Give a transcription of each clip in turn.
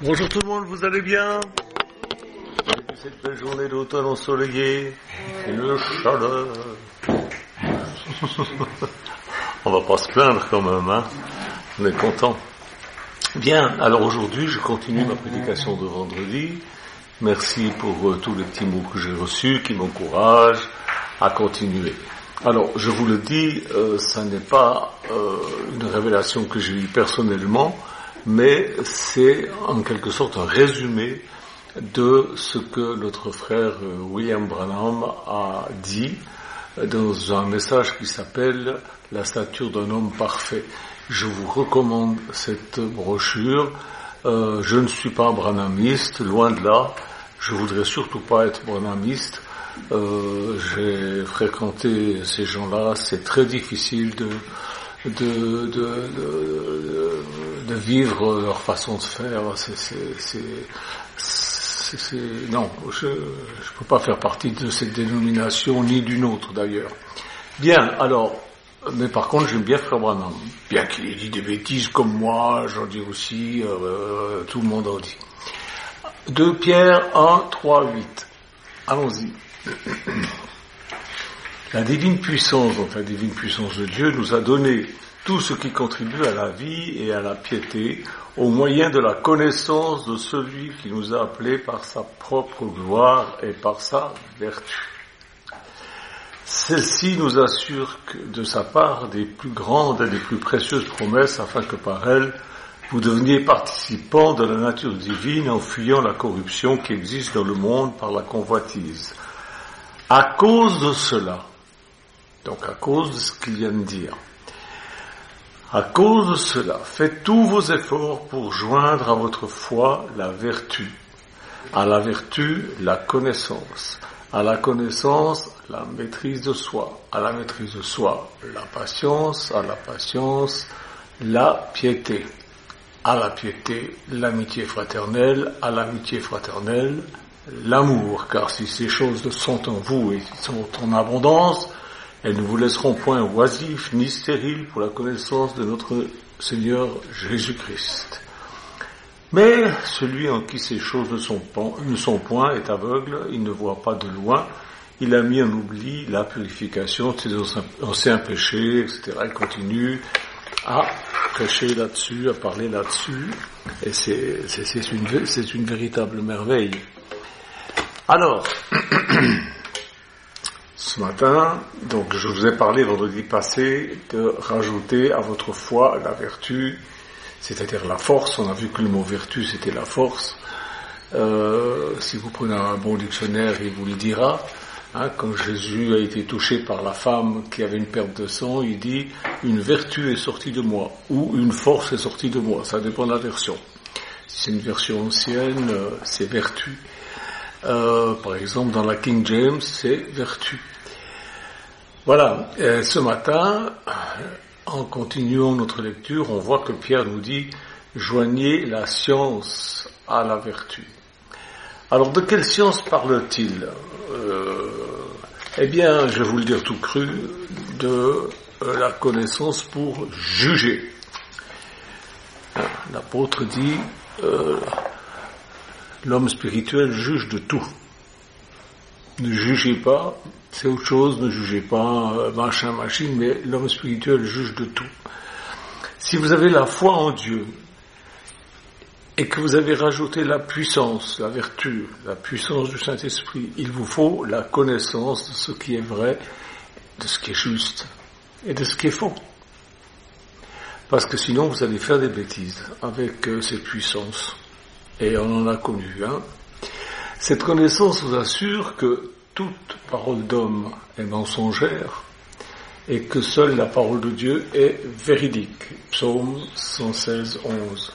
Bonjour tout le monde, vous allez bien? Depuis cette belle journée d'automne ensoleillée, une chaleur. On va pas se plaindre quand même, hein? On est content. Bien, alors aujourd'hui je continue ma prédication de vendredi. Merci pour tous les petits mots que j'ai reçus qui m'encouragent à continuer. Alors je vous le dis, ça n'est pas une révélation que j'ai eue personnellement, mais c'est en quelque sorte un résumé de ce que notre frère William Branham a dit dans un message qui s'appelle « La stature d'un homme parfait ». Je vous recommande cette brochure. Je ne suis pas branhamiste, loin de là. Je voudrais surtout pas être branhamiste. J'ai fréquenté ces gens-là. C'est très difficile de vivre leur façon de faire. Non, je peux pas faire partie de cette dénomination ni d'une autre d'ailleurs. Bien, alors, mais par contre j'aime bien Frère Branham, bien qu'il ait dit des bêtises comme moi, j'en dis aussi, tout le monde en dit. 2 Pierre 1, 3, 8. Allons-y. La divine puissance, donc la divine puissance de Dieu, nous a donné tout ce qui contribue à la vie et à la piété, au moyen de la connaissance de celui qui nous a appelés par sa propre gloire et par sa vertu. Celle-ci nous assure de sa part des plus grandes et des plus précieuses promesses, afin que par elles, vous deveniez participants de la nature divine en fuyant la corruption qui existe dans le monde par la convoitise. À cause de cela, donc à cause de ce qu'il vient de dire, à cause de cela, faites tous vos efforts pour joindre à votre foi la vertu, à la vertu la connaissance, à la connaissance la maîtrise de soi, à la maîtrise de soi la patience, à la patience la piété, à la piété l'amitié fraternelle, à l'amitié fraternelle l'amour, car si ces choses sont en vous et sont en abondance, elles ne vous laisseront point oisifs ni stériles pour la connaissance de notre Seigneur Jésus-Christ. Mais celui en qui ces choses ne sont point est aveugle, il ne voit pas de loin, il a mis en oubli la purification de ses anciens péchés, etc. Il continue à prêcher là-dessus, à parler là-dessus, et c'est une véritable merveille. Alors, ce matin, donc je vous ai parlé vendredi passé de rajouter à votre foi la vertu, c'est-à-dire la force. On a vu que le mot vertu c'était la force. Si vous prenez un bon dictionnaire, il vous le dira. Quand Jésus a été touché par la femme qui avait une perte de sang, il dit une vertu est sortie de moi ou une force est sortie de moi. Ça dépend de la version. Si c'est une version ancienne, c'est vertu. Par exemple, dans la King James, c'est vertu. Voilà, et ce matin, en continuant notre lecture, on voit que Pierre nous dit « Joignez la science à la vertu ». Alors, de quelle science parle-t-il? Eh bien, je vais vous le dire tout cru, de la connaissance pour juger. L'apôtre dit l'homme spirituel juge de tout. Ne jugez pas, c'est autre chose, ne jugez pas machine, mais l'homme spirituel juge de tout. Si vous avez la foi en Dieu, et que vous avez rajouté la puissance, la vertu, la puissance du Saint-Esprit, il vous faut la connaissance de ce qui est vrai, de ce qui est juste, et de ce qui est faux. Parce que sinon vous allez faire des bêtises avec cette puissance. Et on en a connu, Cette connaissance vous assure que toute parole d'homme est mensongère et que seule la parole de Dieu est véridique. Psaume 116, 11.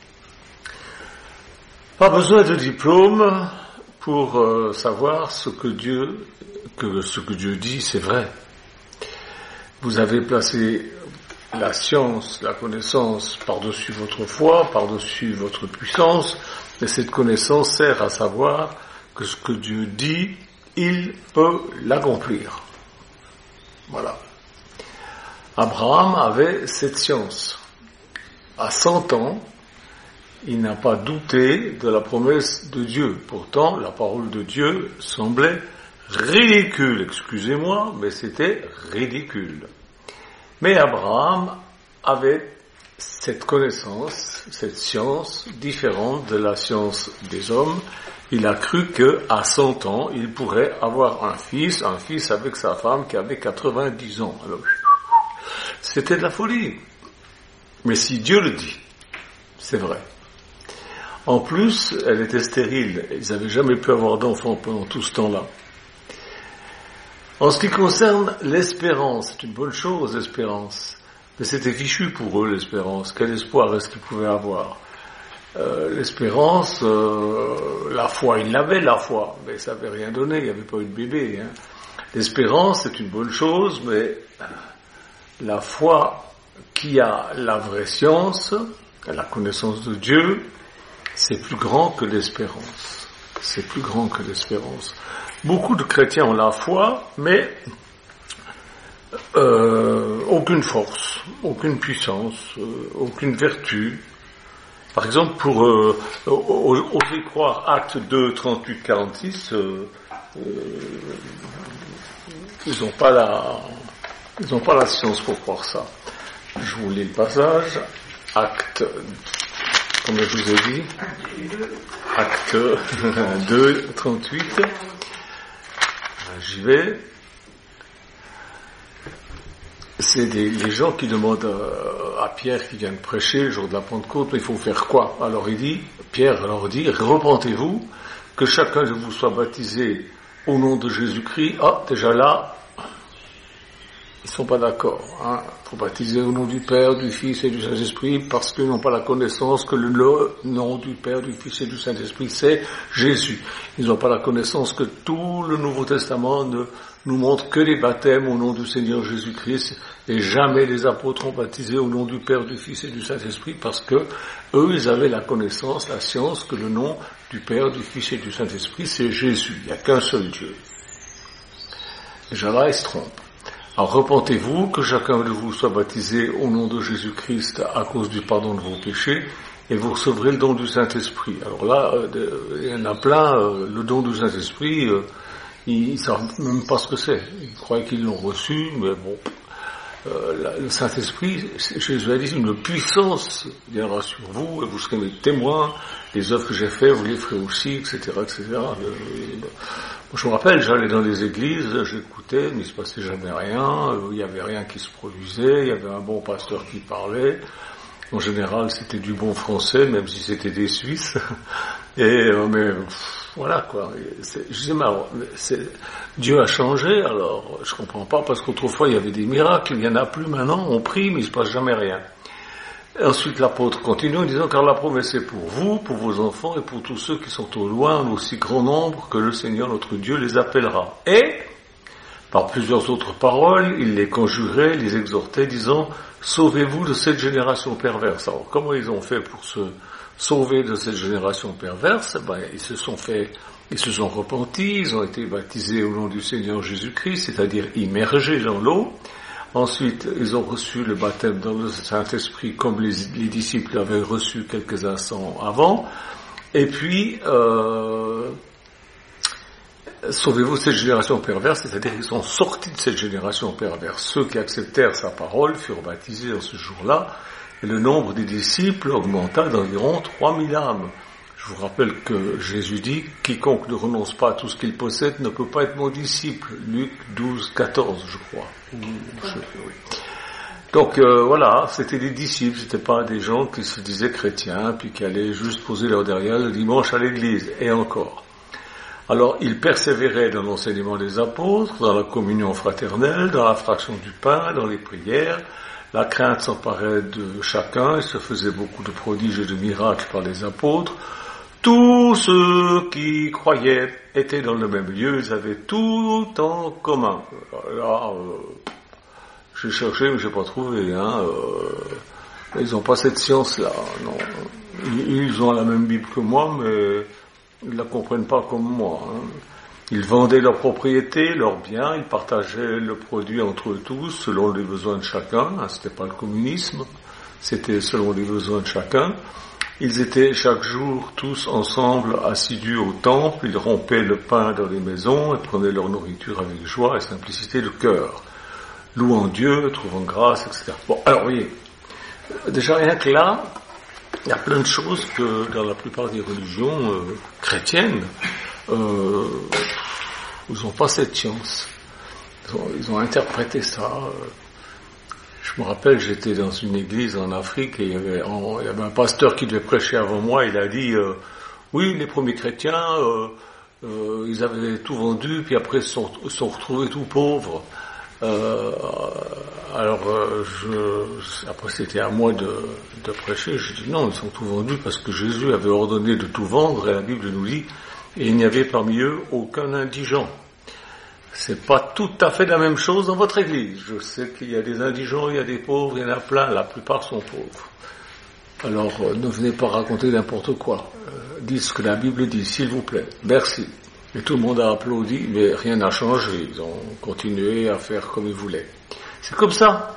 Pas besoin de diplôme pour savoir ce que Dieu dit, c'est vrai. Vous avez placé la science, la connaissance par-dessus votre foi, par-dessus votre puissance, et cette connaissance sert à savoir que ce que Dieu dit, il peut l'accomplir. Voilà. Abraham avait cette science. À 100 ans, Il n'a pas douté de la promesse de Dieu. Pourtant, la parole de Dieu semblait ridicule, excusez-moi, mais c'était ridicule. Mais Abraham avait cette connaissance, cette science différente de la science des hommes. Il a cru qu'à 100 ans, il pourrait avoir un fils avec sa femme qui avait 90 ans. Alors, c'était de la folie. Mais si Dieu le dit, c'est vrai. En plus, elle était stérile. Ils n'avaient jamais pu avoir d'enfants pendant tout ce temps-là. En ce qui concerne l'espérance, c'est une bonne chose, l'espérance. Mais c'était fichu pour eux, l'espérance. Quel espoir est-ce qu'ils pouvaient avoir? L'espérance, la foi, ils l'avaient, la foi, mais ça n'avait rien donné, il n'y avait pas eu de bébé. Hein. L'espérance, c'est une bonne chose, mais la foi qui a la vraie science, la connaissance de Dieu, c'est plus grand que l'espérance. C'est plus grand que l'espérance. Beaucoup de chrétiens ont la foi, mais aucune force, aucune puissance, aucune vertu. Par exemple, pour oser croire Actes 2, 38, 46, ils n'ont pas la science pour croire ça. Je vous lis le passage. Actes, comme je vous ai dit, Actes 2, 38. J'y vais. C'est les gens qui demandent à Pierre qui vient de prêcher le jour de la Pentecôte, mais il faut faire quoi? Alors Pierre leur dit, repentez-vous, que chacun de vous soit baptisé au nom de Jésus-Christ. Ah, déjà là, ils sont pas d'accord. Hein. Il faut baptiser au nom du Père, du Fils et du Saint-Esprit, parce qu'ils n'ont pas la connaissance que le nom du Père, du Fils et du Saint-Esprit, c'est Jésus. Ils n'ont pas la connaissance que tout le Nouveau Testament ne nous montre que les baptêmes au nom du Seigneur Jésus-Christ, et jamais les apôtres ont baptisé au nom du Père, du Fils et du Saint-Esprit, parce que eux, ils avaient la connaissance, la science, que le nom du Père, du Fils et du Saint-Esprit, c'est Jésus. Il n'y a qu'un seul Dieu. Déjà là, ils se trompent. Alors repentez-vous, que chacun de vous soit baptisé au nom de Jésus-Christ à cause du pardon de vos péchés, et vous recevrez le don du Saint-Esprit. Alors là, il y en a plein, le don du Saint-Esprit, ils ne savent même pas ce que c'est. Ils croient qu'ils l'ont reçu, mais bon, le Saint-Esprit, Jésus a dit, une puissance viendra sur vous, et vous serez mes témoins, les œuvres que j'ai faites, vous les ferez aussi, etc., etc. Je me rappelle, j'allais dans les églises, j'écoutais, mais il se passait jamais rien, il n'y avait rien qui se produisait, il y avait un bon pasteur qui parlait. En général, c'était du bon français, même si c'était des Suisses. Et mais voilà quoi. Je disais, Dieu a changé, alors je comprends pas, parce qu'autrefois il y avait des miracles, il y en a plus maintenant, on prie, mais il se passe jamais rien. Et ensuite l'apôtre continue en disant, car la promesse est pour vous, pour vos enfants et pour tous ceux qui sont au loin, en aussi grand nombre que le Seigneur notre Dieu les appellera. Et par plusieurs autres paroles, il les conjurait, les exhortait, disant, sauvez-vous de cette génération perverse. Alors, comment ils ont fait pour se sauver de cette génération perverse? Ils se sont repentis, ils ont été baptisés au nom du Seigneur Jésus-Christ, c'est-à-dire immergés dans l'eau. Ensuite, ils ont reçu le baptême dans le Saint-Esprit, comme les disciples l'avaient reçu quelques instants avant. Et puis, sauvez-vous de cette génération perverse, c'est-à-dire qu'ils sont sortis de cette génération perverse. Ceux qui acceptèrent sa parole furent baptisés en ce jour-là, et le nombre des disciples augmenta d'environ 3000 âmes. Je vous rappelle que Jésus dit, quiconque ne renonce pas à tout ce qu'il possède ne peut pas être mon disciple. Luc 12, 14, je crois. Donc voilà, c'était des disciples, c'était pas des gens qui se disaient chrétiens, puis qui allaient juste poser leur derrière le dimanche à l'église, et encore. Alors, ils persévéraient dans l'enseignement des apôtres, dans la communion fraternelle, dans la fraction du pain, dans les prières. La crainte s'emparait de chacun, il se faisait beaucoup de prodiges et de miracles par les apôtres. Tous ceux qui croyaient étaient dans le même lieu, ils avaient tout en commun. Là, j'ai cherché, mais j'ai pas trouvé. Ils n'ont pas cette science-là. Non, ils ont la même Bible que moi, mais ils la comprennent pas comme moi. Ils vendaient leurs propriétés, leurs biens, ils partageaient le produit entre eux tous, selon les besoins de chacun. C'était pas le communisme, c'était selon les besoins de chacun. Ils étaient chaque jour tous ensemble assidus au temple, ils rompaient le pain dans les maisons et prenaient leur nourriture avec joie et simplicité de cœur, louant Dieu, trouvant grâce, etc. Bon, alors voyez, déjà rien que là, il y a plein de choses que dans la plupart des religions chrétiennes, ils n'ont pas cette science. Ils ont interprété ça. Je me rappelle, j'étais dans une église en Afrique et il y avait un pasteur qui devait prêcher avant moi. Il a dit oui, les premiers chrétiens, ils avaient tout vendu, puis après ils se sont retrouvés tout pauvres. Après c'était à moi de prêcher. Je dis non, ils sont tout vendus parce que Jésus avait ordonné de tout vendre et la Bible nous dit et il n'y avait parmi eux aucun indigent. C'est pas tout à fait la même chose dans votre église. Je sais qu'il y a des indigents, il y a des pauvres, il y en a plein, la plupart sont pauvres. Alors, ne venez pas raconter n'importe quoi. Dites ce que la Bible dit, s'il vous plaît. Merci. Et tout le monde a applaudi, mais rien n'a changé. Ils ont continué à faire comme ils voulaient. C'est comme ça.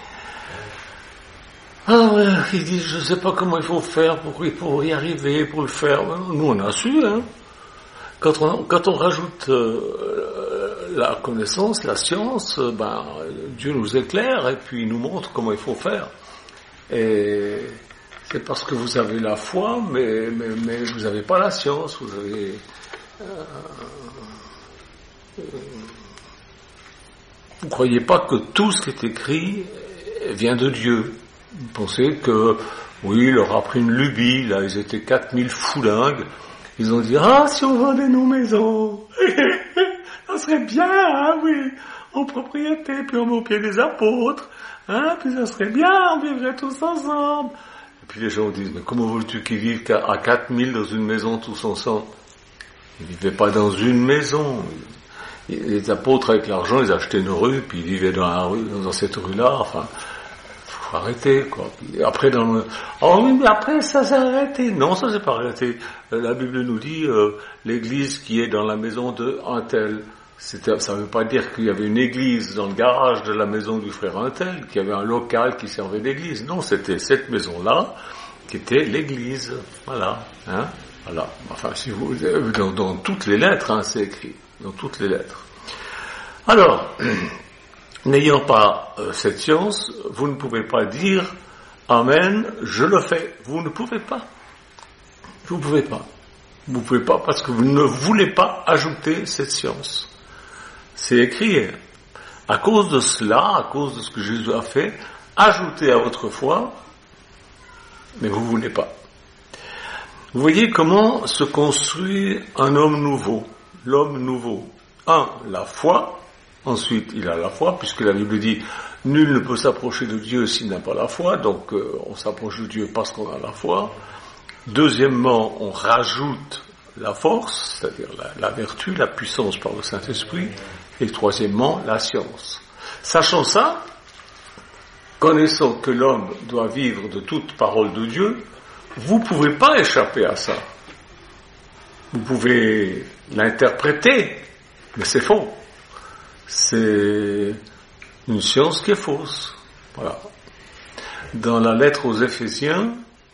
Ah ouais, ils disent, je sais pas comment il faut faire pour y arriver, pour le faire. Nous, on a su, hein. Quand on rajoute la connaissance, la science, Dieu nous éclaire et puis il nous montre comment il faut faire. Et c'est parce que vous avez la foi, mais vous n'avez pas la science. Vous avez vous croyez pas que tout ce qui est écrit vient de Dieu. Vous pensez que oui, il leur a pris une lubie. Là, ils étaient 4000 foulingues. Ils ont dit, si on vendait nos maisons, ça serait bien, hein, oui, en propriété, puis on met au pied des apôtres, hein, puis ça serait bien, on vivrait tous ensemble. Et puis les gens disent, mais comment veux-tu qu'ils vivent à 4000 dans une maison tous ensemble? Ils vivaient pas dans une maison. Les apôtres, avec l'argent, ils achetaient une rue, puis ils vivaient dans la rue, dans cette rue-là, enfin... faut arrêter, quoi. Puis après, mais après, ça s'est arrêté. Non, ça s'est pas arrêté. La Bible nous dit, l'église qui est dans la maison de un tel. Ça veut pas dire qu'il y avait une église dans le garage de la maison du frère un tel, qu'il y avait un local qui servait d'église. Non, c'était cette maison-là qui était l'église. Voilà, hein. Voilà. Enfin, si vous, dans toutes les lettres, hein, c'est écrit. Dans toutes les lettres. Alors, n'ayant pas cette science, vous ne pouvez pas dire « Amen, je le fais ». Vous ne pouvez pas. Vous ne pouvez pas. Vous ne pouvez pas parce que vous ne voulez pas ajouter cette science. C'est écrit. À cause de cela, à cause de ce que Jésus a fait, ajoutez à votre foi, mais vous ne voulez pas. Vous voyez comment se construit un homme nouveau. L'homme nouveau. La foi. Ensuite, il a la foi, puisque la Bible dit « Nul ne peut s'approcher de Dieu s'il n'a pas la foi », donc on s'approche de Dieu parce qu'on a la foi. Deuxièmement, on rajoute la force, c'est-à-dire la vertu, la puissance par le Saint-Esprit. Et troisièmement, la science. Sachant ça, connaissant que l'homme doit vivre de toute parole de Dieu, vous ne pouvez pas échapper à ça. Vous pouvez l'interpréter, mais c'est faux. C'est une science qui est fausse. Voilà. Dans la lettre aux Éphésiens,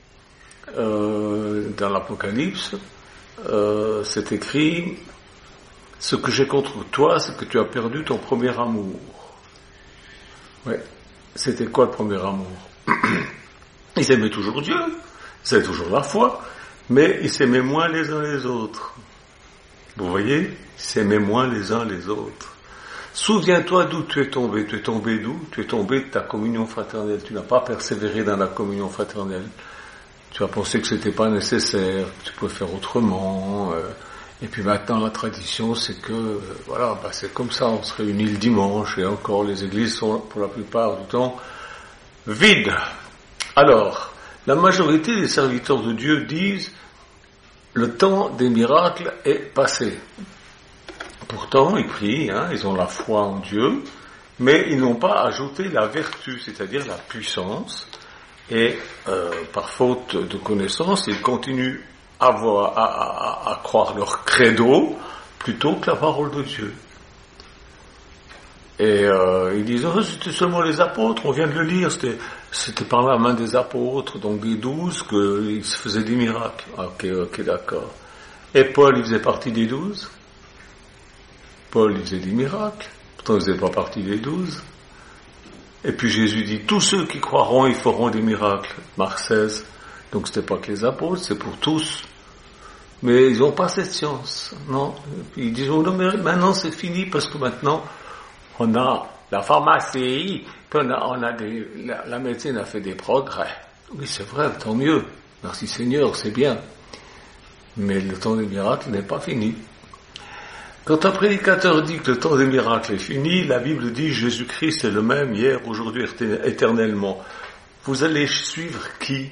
dans l'Apocalypse, c'est écrit « Ce que j'ai contre toi, c'est que tu as perdu ton premier amour. » Ouais. C'était quoi le premier amour? Ils aimaient toujours Dieu, ils avaient toujours la foi, mais ils s'aimaient moins les uns les autres. Vous voyez? Ils s'aimaient moins les uns les autres. Souviens-toi d'où tu es tombé. Tu es tombé d'où? Tu es tombé de ta communion fraternelle. Tu n'as pas persévéré dans la communion fraternelle. Tu as pensé que c'était pas nécessaire, que tu pouvais faire autrement. Et puis maintenant, la tradition, c'est que, c'est comme ça. On se réunit le dimanche et encore, les églises sont, pour la plupart du temps, vides. Alors, la majorité des serviteurs de Dieu disent, le temps des miracles est passé. Pourtant, ils prient, ils ont la foi en Dieu, mais ils n'ont pas ajouté la vertu, c'est-à-dire la puissance, et par faute de connaissance, ils continuent à croire leur credo plutôt que la parole de Dieu. Et ils disent, c'était seulement les apôtres, on vient de le lire, c'était par la main des apôtres, donc des 12, qu'ils se faisaient des miracles. Ok, d'accord. Et Paul, il faisait partie des 12. Paul, il faisait des miracles. Pourtant, il faisait pas partie des 12. Et puis Jésus dit, tous ceux qui croiront, ils feront des miracles. Marc 16. Donc c'était pas que les apôtres, c'est pour tous. Mais ils n'ont pas cette science, non. Ils disent, oh non, mais maintenant c'est fini, parce que maintenant, on a la pharmacie, puis la médecine a fait des progrès. Oui, c'est vrai, tant mieux. Merci Seigneur, c'est bien. Mais le temps des miracles n'est pas fini. Quand un prédicateur dit que le temps des miracles est fini, la Bible dit Jésus-Christ est le même hier, aujourd'hui, éternellement. Vous allez suivre qui?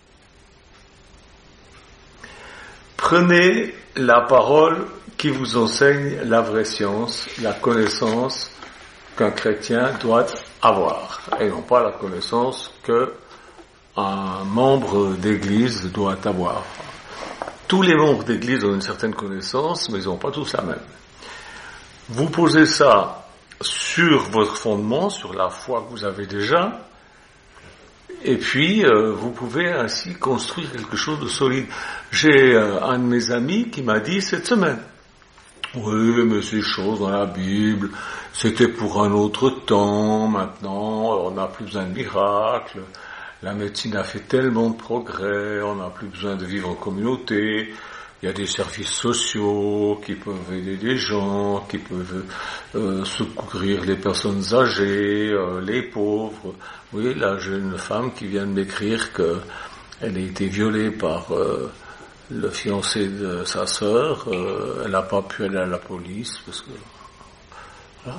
Prenez la parole qui vous enseigne la vraie science, la connaissance qu'un chrétien doit avoir, et non pas la connaissance qu'un membre d'église doit avoir. Tous les membres d'église ont une certaine connaissance, mais ils n'ont pas tous la même. Vous posez ça sur votre fondement, sur la foi que vous avez déjà, et puis vous pouvez ainsi construire quelque chose de solide. J'ai un de mes amis qui m'a dit cette semaine, oui, mais ces choses dans la Bible, c'était pour un autre temps, maintenant on n'a plus besoin de miracles, la médecine a fait tellement de progrès, on n'a plus besoin de vivre en communauté, il y a des services sociaux qui peuvent aider des gens, qui peuvent secourir les personnes âgées, les pauvres. Oui, là j'ai une femme qui vient de m'écrire qu'elle a été violée par le fiancé de sa sœur, elle n'a pas pu aller à la police parce que voilà.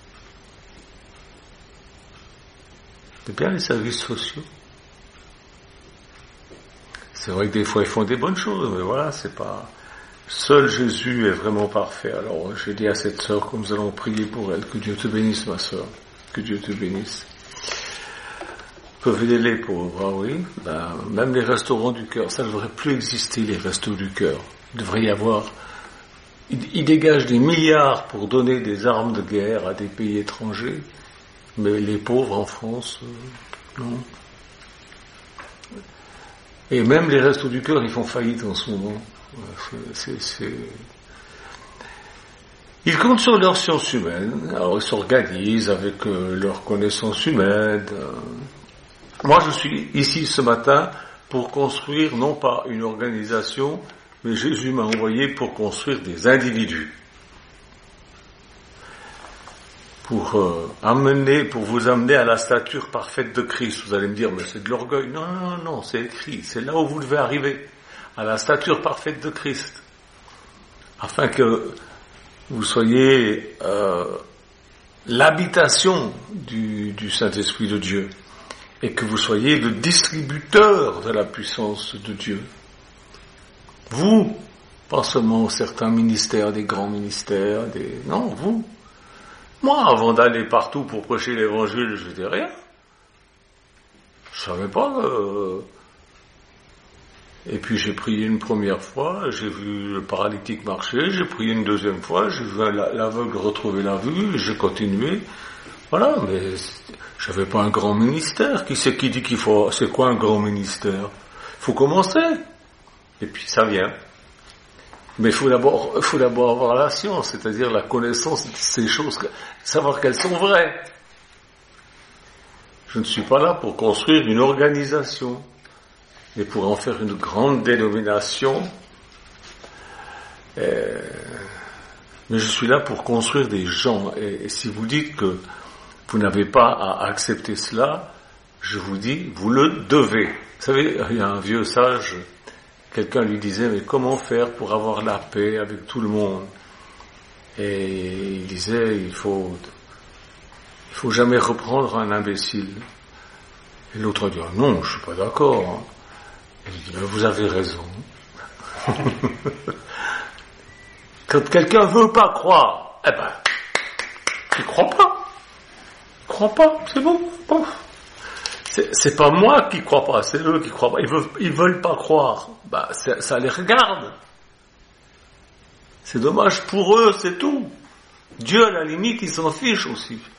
C'est bien les services sociaux. C'est vrai que des fois ils font des bonnes choses, mais voilà, c'est pas. Seul Jésus est vraiment parfait. Alors j'ai dit à cette sœur que nous allons prier pour elle, que Dieu te bénisse ma sœur, que Dieu te bénisse. Peuvent aider les pauvres, ah oui, même les restaurants du cœur, ça ne devrait plus exister, les restos du cœur. Il devrait y avoir, ils dégagent des milliards pour donner des armes de guerre à des pays étrangers, mais les pauvres en France, non. Et même les restos du cœur, ils font faillite en ce moment. Ils comptent sur leur science humaine, alors ils s'organisent avec leur connaissance humaine. Moi, je suis ici ce matin pour construire non pas une organisation, mais Jésus m'a envoyé pour construire des individus. Pour vous amener à la stature parfaite de Christ. Vous allez me dire, mais c'est de l'orgueil. Non, c'est écrit. C'est là où vous devez arriver. À la stature parfaite de Christ. Afin que vous soyez l'habitation du Saint-Esprit de Dieu. Et que vous soyez le distributeur de la puissance de Dieu. Vous, pas seulement certains ministères, des grands ministères, non, vous. Moi, avant d'aller partout pour prêcher l'évangile, je disais rien. Je savais pas. Et puis j'ai prié une première fois, j'ai vu le paralytique marcher, j'ai prié une deuxième fois, j'ai vu l'aveugle retrouver la vue, j'ai continué. Voilà, mais j'avais pas un grand ministère. Qui c'est qui dit qu'il faut... C'est quoi un grand ministère? Il faut commencer. Et puis ça vient. Mais il faut d'abord avoir la science, c'est-à-dire la connaissance de ces choses, savoir qu'elles sont vraies. Je ne suis pas là pour construire une organisation, mais pour en faire une grande dénomination. Mais je suis là pour construire des gens. Et si vous dites que vous n'avez pas à accepter cela, je vous dis, vous le devez. Vous savez, il y a un vieux sage. Quelqu'un lui disait, mais comment faire pour avoir la paix avec tout le monde? Et il disait, il faut jamais reprendre un imbécile. Et l'autre a dit, non, je suis pas d'accord. Il dit, mais vous avez raison. Quand quelqu'un veut pas croire, il croit pas. Il croit pas, c'est bon. C'est pas moi qui crois pas, c'est eux qui croient pas. Ils veulent pas croire. Ça les regarde. C'est dommage pour eux, c'est tout. Dieu, à la limite, il s'en fiche aussi.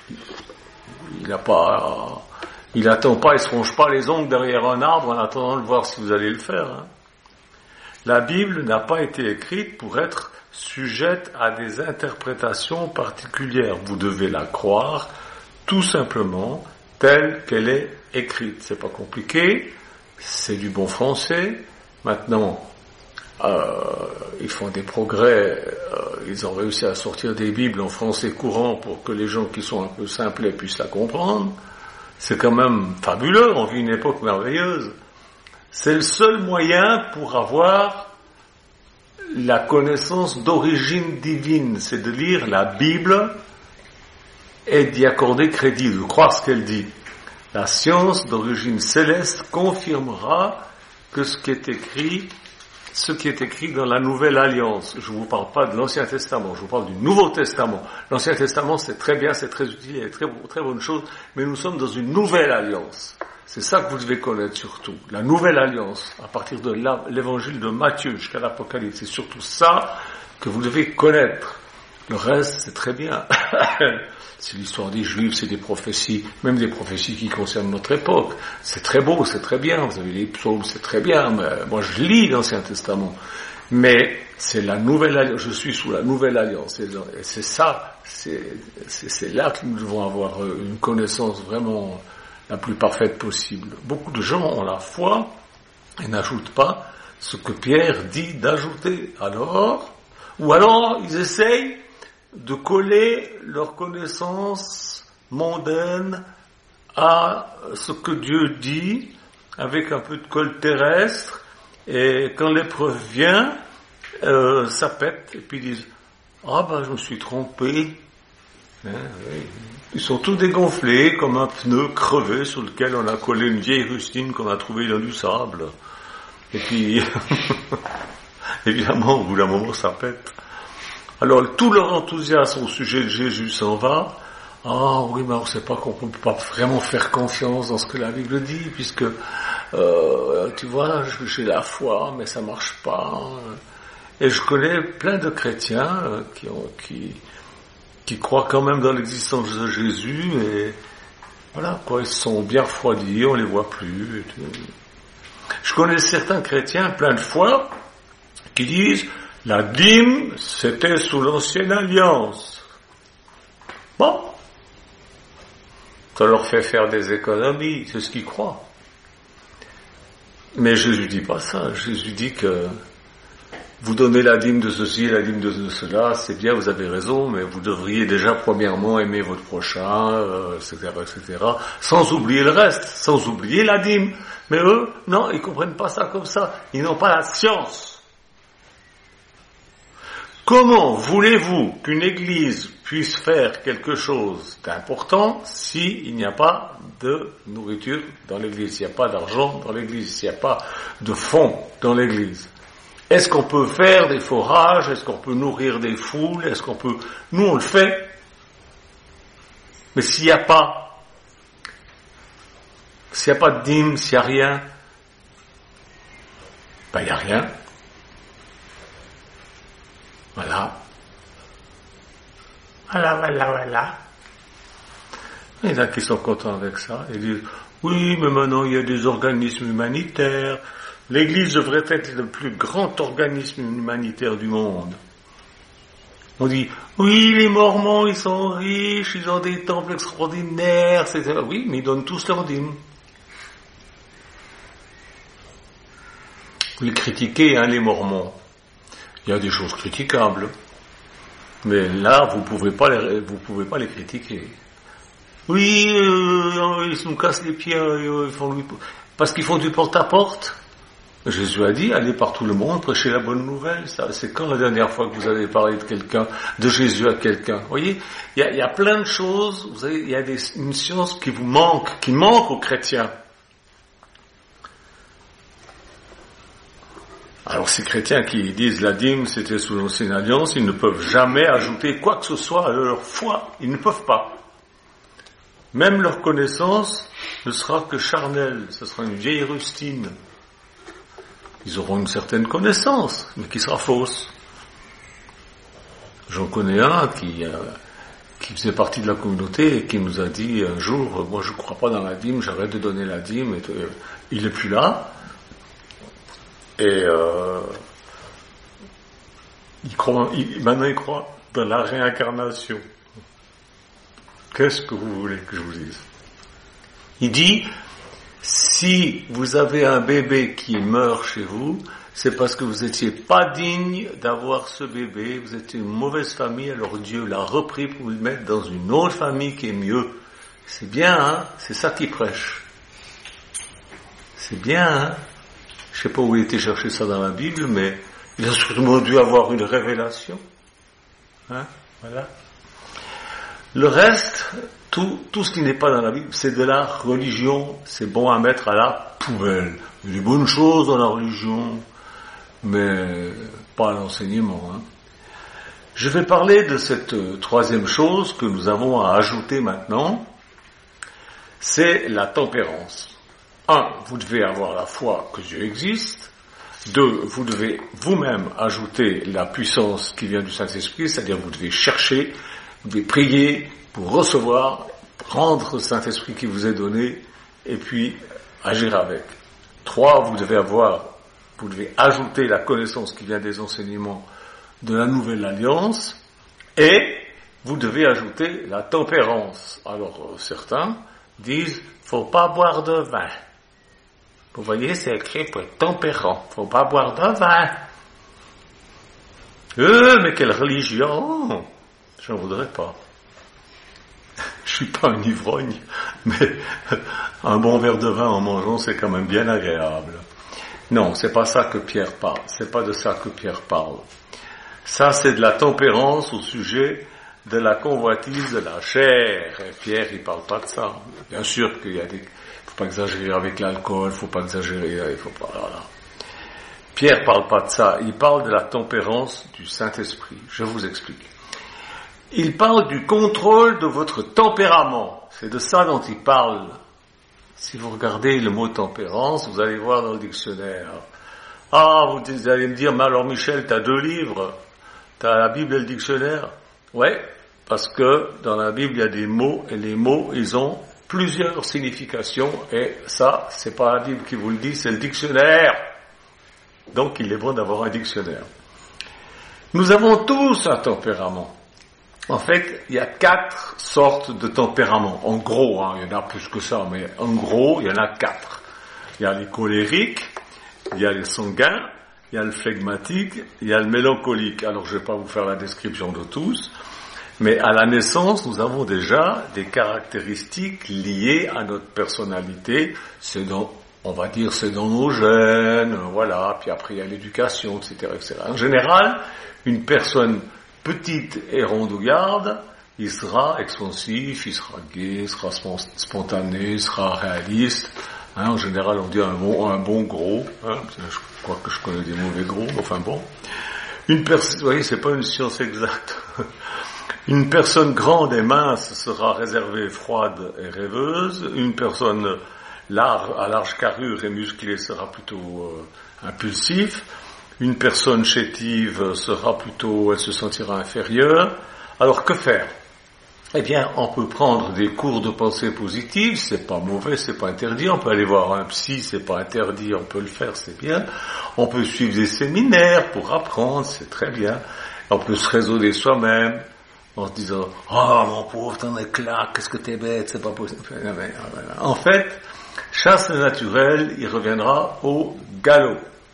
il attend pas, il se ronge pas les ongles derrière un arbre en attendant de voir si vous allez le faire. Hein. La Bible n'a pas été écrite pour être sujette à des interprétations particulières. Vous devez la croire tout simplement telle qu'elle est écrite. C'est pas compliqué, c'est du bon français. Maintenant, ils font des progrès, ils ont réussi à sortir des Bibles en français courant pour que les gens qui sont un peu simplets puissent la comprendre. C'est quand même fabuleux, on vit une époque merveilleuse. C'est le seul moyen pour avoir la connaissance d'origine divine, c'est de lire la Bible et d'y accorder crédit, de croire ce qu'elle dit. La science d'origine céleste confirmera que ce qui est écrit dans la Nouvelle Alliance. Je ne vous parle pas de l'Ancien Testament, je vous parle du Nouveau Testament. L'Ancien Testament, c'est très bien, c'est très utile, il y a très bonne chose, mais nous sommes dans une Nouvelle Alliance. C'est ça que vous devez connaître surtout. La Nouvelle Alliance, à partir de l'Évangile de Matthieu jusqu'à l'Apocalypse, c'est surtout ça que vous devez connaître. Le reste, c'est très bien. C'est l'histoire des Juifs, c'est des prophéties, même des prophéties qui concernent notre époque. C'est très beau, c'est très bien. Vous avez les psaumes, c'est très bien. Mais moi, je lis l'Ancien Testament. Mais c'est la Nouvelle Alliance. Je suis sous la Nouvelle Alliance. Et c'est ça, c'est là que nous devons avoir une connaissance vraiment la plus parfaite possible. Beaucoup de gens ont la foi et n'ajoutent pas ce que Pierre dit d'ajouter. Ou alors, ils essayent de coller leur connaissance mondaine à ce que Dieu dit, avec un peu de colle terrestre, et quand l'épreuve vient, ça pète, et puis ils disent « Ah ben je me suis trompé ». Ils sont tous dégonflés comme un pneu crevé sur lequel on a collé une vieille rustine qu'on a trouvée dans du sable. Et puis, évidemment, au bout d'un moment, ça pète. Alors, tout leur enthousiasme au sujet de Jésus s'en va. Ah oui, mais on ne sait pas qu'on ne peut pas vraiment faire confiance dans ce que la Bible dit, puisque, tu vois, j'ai la foi, mais ça marche pas. Et je connais plein de chrétiens qui croient quand même dans l'existence de Jésus, et voilà, quoi, ils se sont bien refroidis, on les voit plus. Et tout. Je connais certains chrétiens, plein de foi, qui disent la dîme, c'était sous l'ancienne alliance. Bon, ça leur fait faire des économies, c'est ce qu'ils croient. Mais Jésus dit pas ça. Jésus dit que vous donnez la dîme de ceci et la dîme de cela, c'est bien, vous avez raison, mais vous devriez déjà premièrement aimer votre prochain, etc., etc., sans oublier le reste, sans oublier la dîme. Mais eux, non, ils comprennent pas ça comme ça. Ils n'ont pas la science. Comment voulez-vous qu'une église puisse faire quelque chose d'important s'il n'y a pas de nourriture dans l'église, s'il n'y a pas d'argent dans l'église, s'il n'y a pas de fonds dans l'église? Est-ce qu'on peut faire des forages? Est-ce qu'on peut nourrir des foules? Est-ce qu'on peut... Nous, on le fait. Mais s'il n'y a pas de dîme, s'il n'y a rien, ben il n'y a rien. Voilà. Il y en a qui sont contents avec ça. Ils disent, oui, mais maintenant il y a des organismes humanitaires. L'Église devrait être le plus grand organisme humanitaire du monde. On dit, oui, les Mormons, ils sont riches, ils ont des temples extraordinaires, etc. Oui, mais ils donnent tous leur dîme. Vous les critiquez, hein, les Mormons. Il y a des choses critiquables. Mais là, vous pouvez pas les critiquer. Oui, ils nous cassent les pieds, parce qu'ils font du porte-à-porte. Jésus a dit, allez par tout le monde, prêchez la bonne nouvelle. Ça, c'est quand la dernière fois que vous avez parlé de Jésus à quelqu'un? Vous voyez, il y a plein de choses, il y a une science qui manque aux chrétiens. Alors ces chrétiens qui disent la dîme c'était sous l'ancienne alliance, ils ne peuvent jamais ajouter quoi que ce soit à leur foi. Ils ne peuvent pas. Même leur connaissance ne sera que charnelle. Ce sera une vieille rustine. Ils auront une certaine connaissance, mais qui sera fausse. J'en connais un qui faisait partie de la communauté et qui nous a dit un jour, moi je ne crois pas dans la dîme, j'arrête de donner la dîme, et il n'est plus là, et maintenant il croit dans la réincarnation. Qu'est-ce que vous voulez que je vous dise? Il dit, si vous avez un bébé qui meurt chez vous, c'est parce que vous n'étiez pas digne d'avoir ce bébé, vous étiez une mauvaise famille, alors Dieu l'a repris pour vous le mettre dans une autre famille qui est mieux. C'est bien, hein? C'est ça qu'il prêche. C'est bien, hein? Je sais pas où il était chercher ça dans la Bible, mais il a sûrement dû avoir une révélation. Hein? Voilà. Le reste, tout ce qui n'est pas dans la Bible, c'est de la religion, c'est bon à mettre à la poubelle. Il y a des bonnes choses dans la religion, mais pas à l'enseignement. Hein. Je vais parler de cette troisième chose que nous avons à ajouter maintenant, c'est la tempérance. 1, vous devez avoir la foi que Dieu existe. 2, vous devez vous-même ajouter la puissance qui vient du Saint-Esprit, c'est-à-dire vous devez chercher, vous devez prier pour recevoir, prendre le Saint-Esprit qui vous est donné, et puis agir avec. 3, vous devez ajouter la connaissance qui vient des enseignements de la Nouvelle Alliance, et vous devez ajouter la tempérance. Alors, certains disent, faut pas boire de vin. Vous voyez, c'est écrit pour être tempérant. Faut pas boire de vin. Mais quelle religion! J'en voudrais pas. Je suis pas un ivrogne, mais un bon verre de vin en mangeant, c'est quand même bien agréable. Non, c'est pas ça que Pierre parle. C'est pas de ça que Pierre parle. Ça, c'est de la tempérance au sujet de la convoitise de la chair. Et Pierre, il parle pas de ça. Bien sûr qu'il y a faut pas exagérer avec l'alcool, faut pas exagérer, voilà. Pierre parle pas de ça. Il parle de la tempérance du Saint-Esprit. Je vous explique. Il parle du contrôle de votre tempérament. C'est de ça dont il parle. Si vous regardez le mot tempérance, vous allez voir dans le dictionnaire. Vous allez me dire, mais alors Michel, t'as 2 livres. T'as la Bible et le dictionnaire. Ouais, parce que dans la Bible, il y a des mots, et les mots, ils ont plusieurs significations, et ça, c'est pas la Bible qui vous le dit, c'est le dictionnaire. Donc, il est bon d'avoir un dictionnaire. Nous avons tous un tempérament. En fait, il y a 4 sortes de tempéraments. En gros, il y en a plus que ça, mais en gros, il y en a 4. Il y a les colériques, il y a les sanguins, il y a le flegmatique, il y a le mélancolique. Alors, je ne vais pas vous faire la description de tous, mais à la naissance, nous avons déjà des caractéristiques liées à notre personnalité. C'est dans nos gènes, voilà. Puis après, il y a l'éducation, etc., etc. En général, une personne petite et rondouillarde, il sera expansif, il sera gai, il sera spontané, il sera réaliste. En général, on dit un bon gros. Je crois que je connais des mauvais gros, enfin bon. Une personne, vous voyez, c'est pas une science exacte. Une personne grande et mince sera réservée, froide et rêveuse. Une personne à large carrure et musclée sera plutôt impulsif. Une personne chétive elle se sentira inférieure. Alors que faire? Eh bien, on peut prendre des cours de pensée positive, c'est pas mauvais, c'est pas interdit. On peut aller voir un psy, c'est pas interdit, on peut le faire, c'est bien. On peut suivre des séminaires pour apprendre, c'est très bien. On peut se raisonner soi-même en se disant, mon pauvre, t'en es claque, qu'est-ce que t'es bête, c'est pas possible. En fait, chasse le naturel, il reviendra au galop.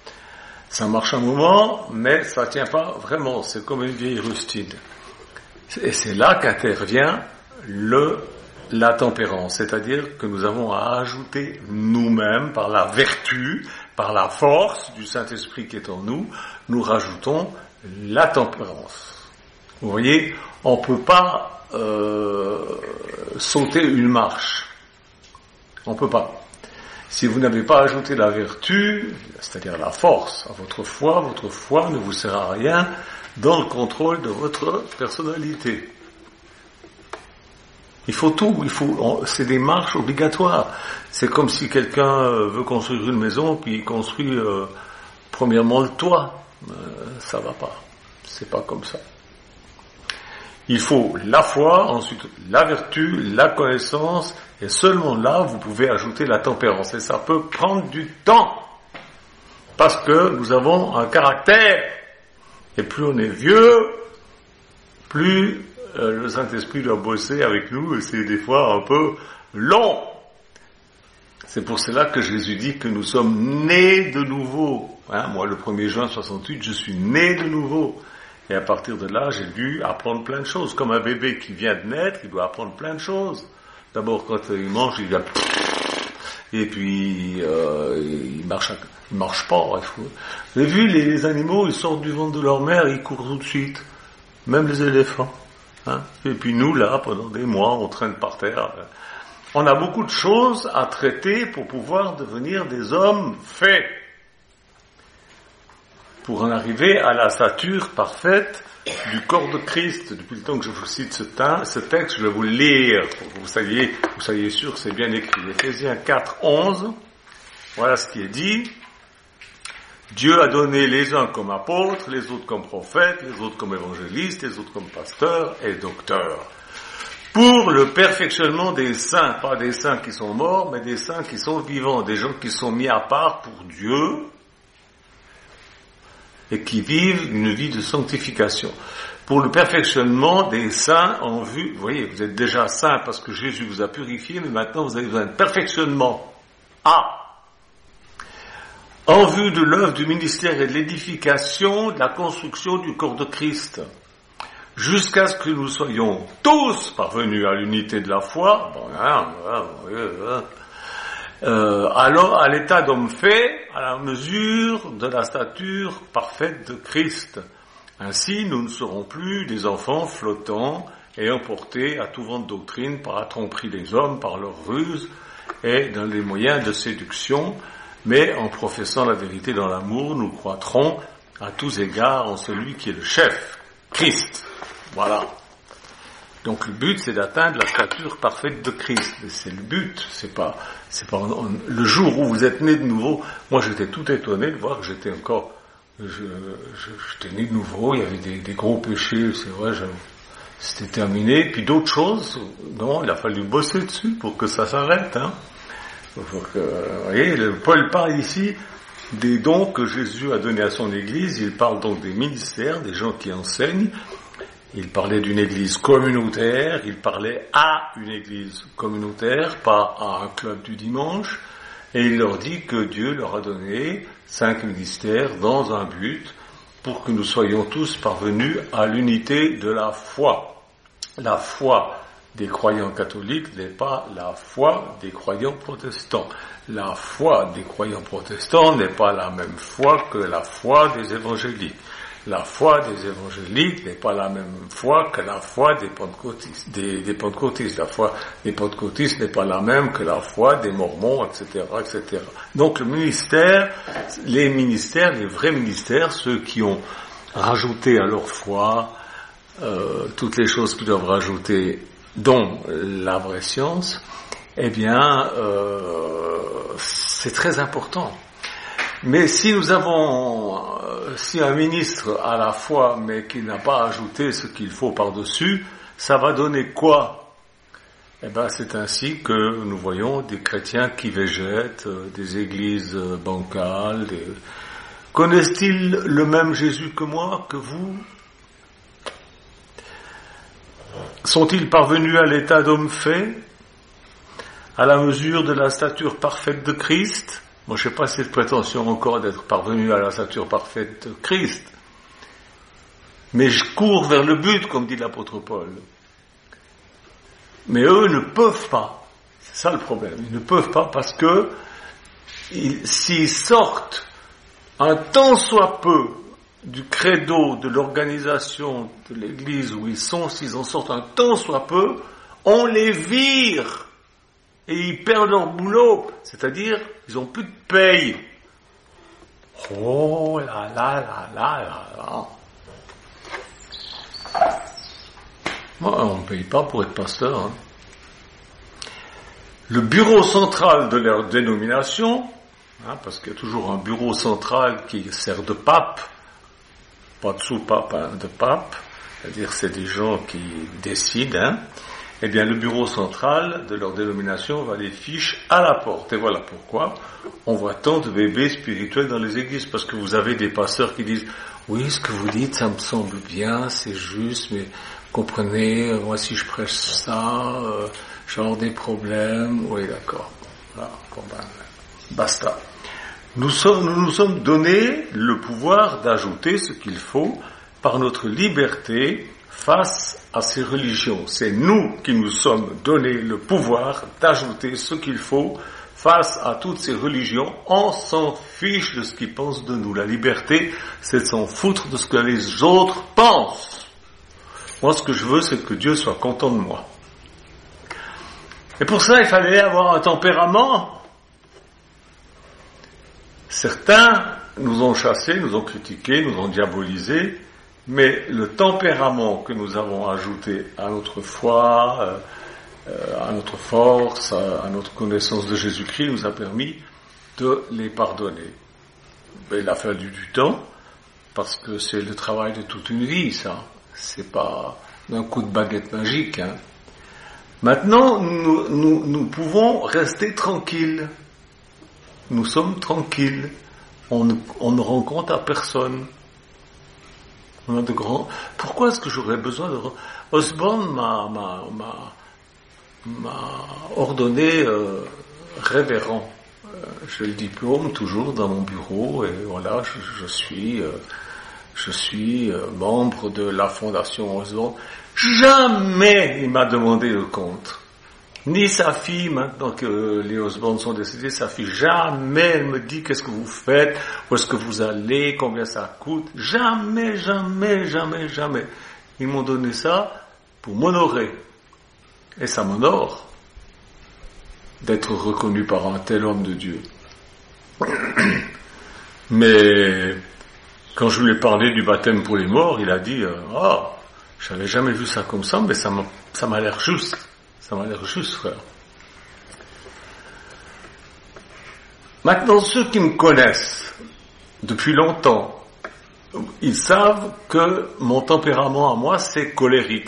Ça marche un moment, mais ça tient pas vraiment. C'est comme une vieille rustine. Et c'est là qu'intervient la tempérance. C'est-à-dire que nous avons à ajouter nous-mêmes, par la vertu, par la force du Saint-Esprit qui est en nous, nous rajoutons la tempérance. Vous voyez, on peut pas sauter une marche. On peut pas. Si vous n'avez pas ajouté la vertu, c'est-à-dire la force à votre foi ne vous sert à rien dans le contrôle de votre personnalité. Il faut tout, c'est des marches obligatoires. C'est comme si quelqu'un veut construire une maison, puis il construit premièrement le toit. Ça va pas. C'est pas comme ça. Il faut la foi, ensuite la vertu, la connaissance, et seulement là, vous pouvez ajouter la tempérance. Et ça peut prendre du temps, parce que nous avons un caractère. Et plus on est vieux, plus le Saint-Esprit doit bosser avec nous, et c'est des fois un peu long. C'est pour cela que Jésus dit que nous sommes nés de nouveau. Moi, le 1er juin 68, je suis né de nouveau. Et à partir de là, j'ai dû apprendre plein de choses. Comme un bébé qui vient de naître, il doit apprendre plein de choses. D'abord, quand il mange, il va... Et puis, il marche pas. Vous avez vu, les animaux, ils sortent du ventre de leur mère, ils courent tout de suite. Même les éléphants. Et puis nous, là, pendant des mois, on traîne par terre. On a beaucoup de choses à traiter pour pouvoir devenir des hommes faits. Pour en arriver à la stature parfaite du corps de Christ. Depuis le temps que je vous cite ce texte, je vais vous le lire pour que vous soyez sûr que c'est bien écrit. Éphésiens 4, 11, voilà ce qui est dit. Dieu a donné les uns comme apôtres, les autres comme prophètes, les autres comme évangélistes, les autres comme pasteurs et docteurs. Pour le perfectionnement des saints, pas des saints qui sont morts, mais des saints qui sont vivants, des gens qui sont mis à part pour Dieu, et qui vivent une vie de sanctification. Pour le perfectionnement des saints en vue, vous voyez, vous êtes déjà saints parce que Jésus vous a purifié, mais maintenant vous avez besoin de perfectionnement. En vue de l'œuvre du ministère et de l'édification, de la construction du corps de Christ, jusqu'à ce que nous soyons tous parvenus à l'unité de la foi, alors à l'état d'homme fait, à la mesure de la stature parfaite de Christ. Ainsi, nous ne serons plus des enfants flottants et emportés à tout vent de doctrine par la tromperie des hommes, par leurs ruses et dans les moyens de séduction, mais en professant la vérité dans l'amour, nous croîtrons à tous égards en celui qui est le chef, Christ. Voilà. Donc le but, c'est d'atteindre la stature parfaite de Christ. C'est le but. C'est pas le jour où vous êtes né de nouveau. Moi, j'étais tout étonné de voir que j'étais né de nouveau. Il y avait des gros péchés, c'est vrai. C'était terminé. Puis d'autres choses, non, il a fallu bosser dessus pour que ça s'arrête. Vous voyez, Paul parle ici des dons que Jésus a donnés à son Église. Il parle donc des ministères, des gens qui enseignent. Il parlait d'une église communautaire, il parlait à une église communautaire, pas à un club du dimanche, et il leur dit que Dieu leur a donné 5 ministères dans un but pour que nous soyons tous parvenus à l'unité de la foi. La foi des croyants catholiques n'est pas la foi des croyants protestants. La foi des croyants protestants n'est pas la même foi que la foi des évangéliques. La foi des évangéliques n'est pas la même foi que la foi des pentecôtistes. La foi des pentecôtistes n'est pas la même que la foi des mormons, etc., etc. Donc le ministère, les vrais ministères, ceux qui ont rajouté à leur foi toutes les choses qu'ils doivent rajouter, dont la vraie science, eh bien, c'est très important. Mais si si un ministre a la foi, mais qui n'a pas ajouté ce qu'il faut par-dessus, ça va donner quoi? Eh ben, c'est ainsi que nous voyons des chrétiens qui végètent, des églises bancales. Connaissent-ils le même Jésus que moi, que vous? Sont-ils parvenus à l'état d'homme fait, à la mesure de la stature parfaite de Christ? Moi, je n'ai pas cette prétention encore d'être parvenu à la stature parfaite de Christ. Mais je cours vers le but, comme dit l'apôtre Paul. Mais eux ne peuvent pas. C'est ça le problème. Ils ne peuvent pas parce que s'ils sortent un tant soit peu du credo de l'organisation de l'église où ils sont, s'ils en sortent un tant soit peu, on les vire. Et ils perdent leur boulot, c'est-à-dire, ils n'ont plus de paye. Oh là là là là là là. Moi, on ne paye pas pour être pasteur. Le bureau central de leur dénomination, parce qu'il y a toujours un bureau central qui sert de pape, pas de sous-pape, de pape, c'est-à-dire c'est des gens qui décident, eh bien le bureau central de leur dénomination va les fiche à la porte. Et voilà pourquoi on voit tant de bébés spirituels dans les églises, parce que vous avez des pasteurs qui disent « Oui, ce que vous dites, ça me semble bien, c'est juste, mais comprenez, moi si je prêche ça, j'aurai des problèmes. » Oui, d'accord. Voilà, bon ben, basta. Nous nous sommes donné le pouvoir d'ajouter ce qu'il faut par notre liberté face à ces religions. C'est nous qui nous sommes donné le pouvoir d'ajouter ce qu'il faut face à toutes ces religions. On s'en fiche de ce qu'ils pensent de nous. La liberté, c'est de s'en foutre de ce que les autres pensent. Moi, ce que je veux, c'est que Dieu soit content de moi. Et pour ça, il fallait avoir un tempérament. Certains nous ont chassés, nous ont critiqués, nous ont diabolisés, mais le tempérament que nous avons ajouté à notre foi, à notre force, à notre connaissance de Jésus-Christ nous a permis de les pardonner. Mais il a fallu du temps, parce que c'est le travail de toute une vie, ça. C'est pas d'un coup de baguette magique, Maintenant, nous pouvons rester tranquilles. Nous sommes tranquilles. On ne rend compte à personne. On a de grands... Pourquoi est-ce que j'aurais besoin de... Osborne m'a ordonné révérend. J'ai le diplôme toujours dans mon bureau et voilà, je suis membre de la fondation Osborne. Jamais il m'a demandé le compte. Ni sa fille, maintenant que les Osborne sont décédés, sa fille, jamais elle me dit qu'est-ce que vous faites, où est-ce que vous allez, combien ça coûte. Jamais, jamais, jamais, jamais. Ils m'ont donné ça pour m'honorer. Et ça m'honore d'être reconnu par un tel homme de Dieu. Mais quand je lui ai parlé du baptême pour les morts, il a dit j'avais jamais vu ça comme ça, mais ça m'a l'air juste. Ça m'a l'air juste, frère. Maintenant, ceux qui me connaissent depuis longtemps, ils savent que mon tempérament à moi, c'est colérique.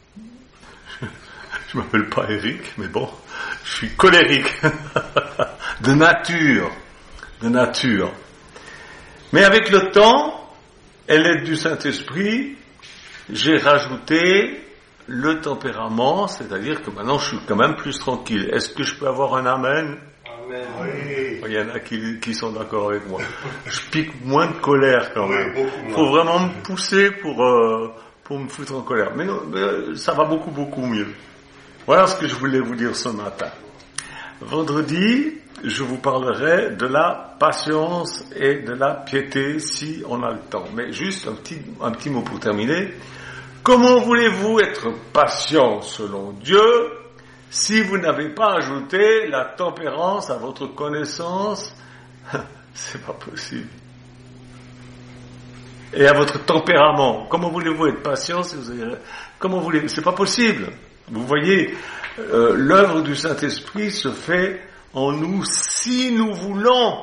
Je m'appelle pas Eric, mais bon, je suis colérique. De nature. Mais avec le temps, et l'aide du Saint-Esprit, j'ai rajouté le tempérament, c'est-à-dire que maintenant je suis quand même plus tranquille. Est-ce que je peux avoir un amen? Amen. Oui. Il y en a qui sont d'accord avec moi. Je pique moins de colère quand même. Il faut vraiment me pousser pour me foutre en colère. Mais ça va beaucoup, beaucoup mieux. Voilà ce que je voulais vous dire ce matin. Vendredi, je vous parlerai de la patience et de la piété si on a le temps. Mais juste un petit mot pour terminer. Comment voulez-vous être patient selon Dieu si vous n'avez pas ajouté la tempérance à votre connaissance? C'est pas possible. Et à votre tempérament. Comment voulez-vous être patient si vous avez... C'est pas possible. Vous voyez, l'œuvre du Saint-Esprit se fait en nous si nous voulons.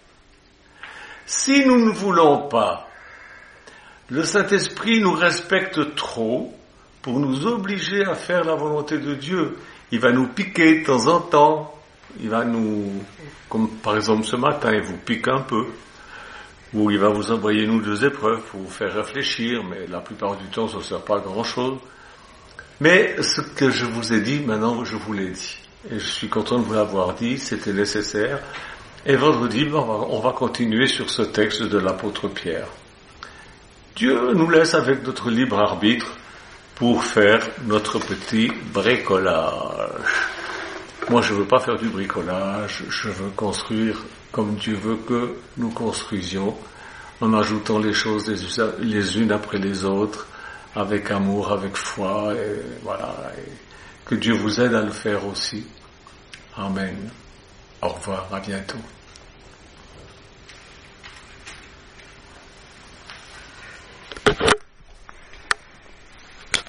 Si nous ne voulons pas, le Saint-Esprit nous respecte trop pour nous obliger à faire la volonté de Dieu. Il va nous piquer de temps en temps. Il va nous, comme par exemple ce matin, il vous pique un peu. Ou il va vous envoyer une ou deux épreuves pour vous faire réfléchir, mais la plupart du temps, ça ne sert pas à grand chose. Mais ce que je vous ai dit, maintenant, je vous l'ai dit. Et je suis content de vous l'avoir dit, c'était nécessaire. Et vendredi, on va continuer sur ce texte de l'apôtre Pierre. Dieu nous laisse avec notre libre arbitre pour faire notre petit bricolage. Moi, je veux pas faire du bricolage, je veux construire comme Dieu veut que nous construisions, en ajoutant les choses les unes après les autres, avec amour, avec foi, et voilà. Et que Dieu vous aide à le faire aussi. Amen. Au revoir, à bientôt.